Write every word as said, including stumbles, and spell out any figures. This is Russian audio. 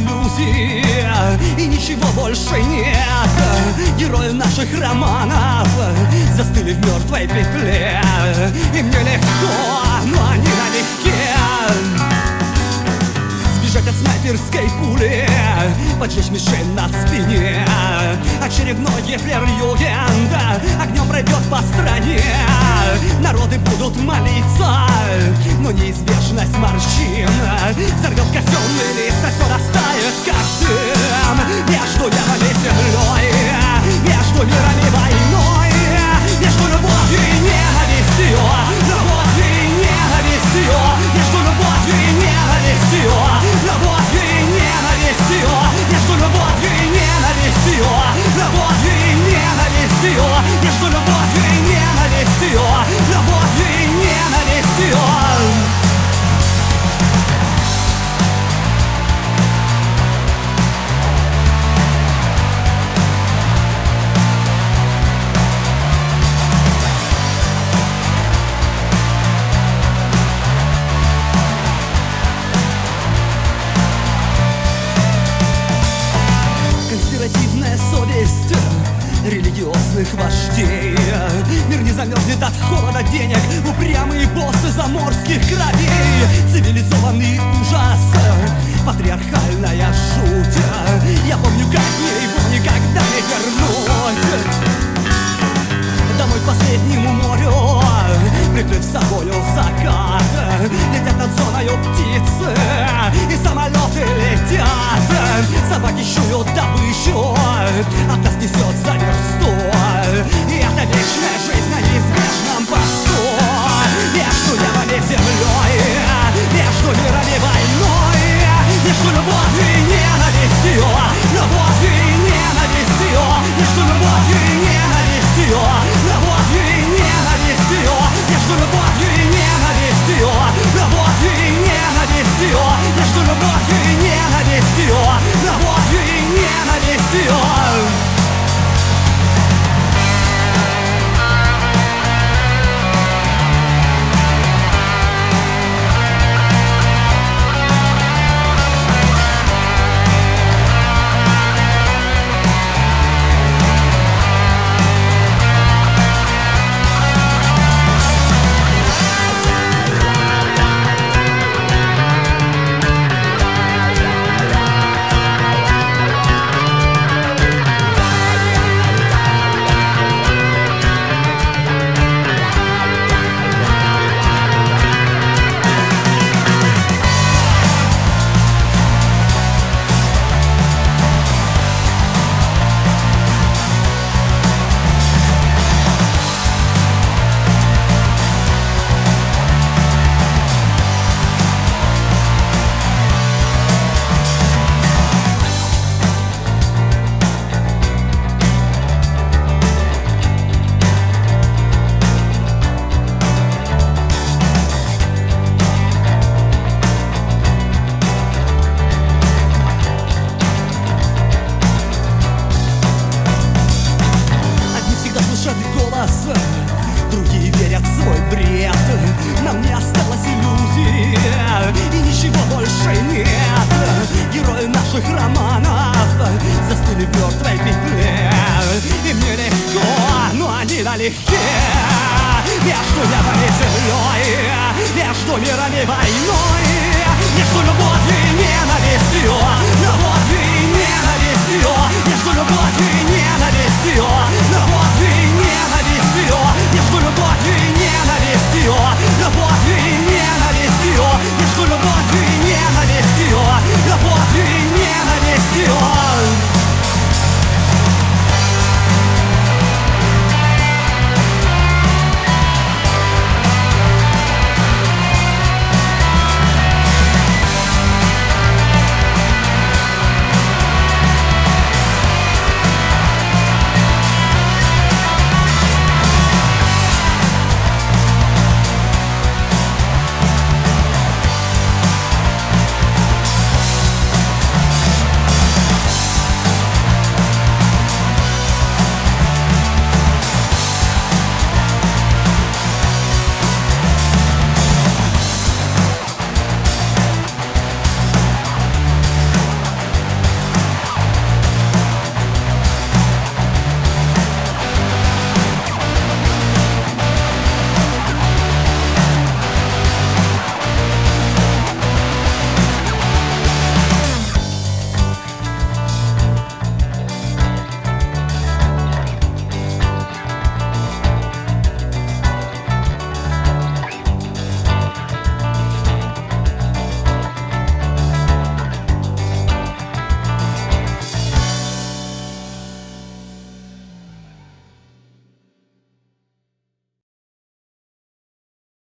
иллюзии, и ничего больше нет. Герои наших романов застыли в мертвой петле, и мне легко, но они налегке. Сбежать от снайперской пули, поджечь мишень на спине. Очередной Гитлер-Югенд огнем пройдет по стране. Народы будут молиться, но неизбежность морщин взорвет казенные лица, все растает как дым. Между небом и землей, между миром и войной, между любовью и ненавистью, любовью и ненавистью, между любовью и ненавистью, любовью и ненавистью, между любовью и ненавистью, любовью и ненавистью, между любовью и ненавистью, любовью и ненавистью. Конспиративная совесть религиозных вождей. Мир не замерзнет от холода денег, упрямые боссы заморских кровей. Цивилизованный ужас, патриархальная жуть. Я помню, как мне его никогда не вернуть. Домой к последнему морю, прикрыв собою закат, летят над зоною птицы, и самолеты летят. Собаки щуют добычу, от нас несет за версту, и это вечная жизнь на неизбежном посту. Между небом и землей, между миром и войной, между любовью и ненавистью, любовью и ненавистью, между любовью и ненавистью, любовью и ненавистью, между любовью и ненавистью, любовью и ненавистью, между любовью и ненавистью, любовью и ненавистью. Другие верят в свой бред. Нам не осталось иллюзий, и ничего больше нет. Герои наших романов застыли в мертвой петле, и мне легко, но они налегке. Между небом и землей, между миром и войной, между любовью и ненавистью,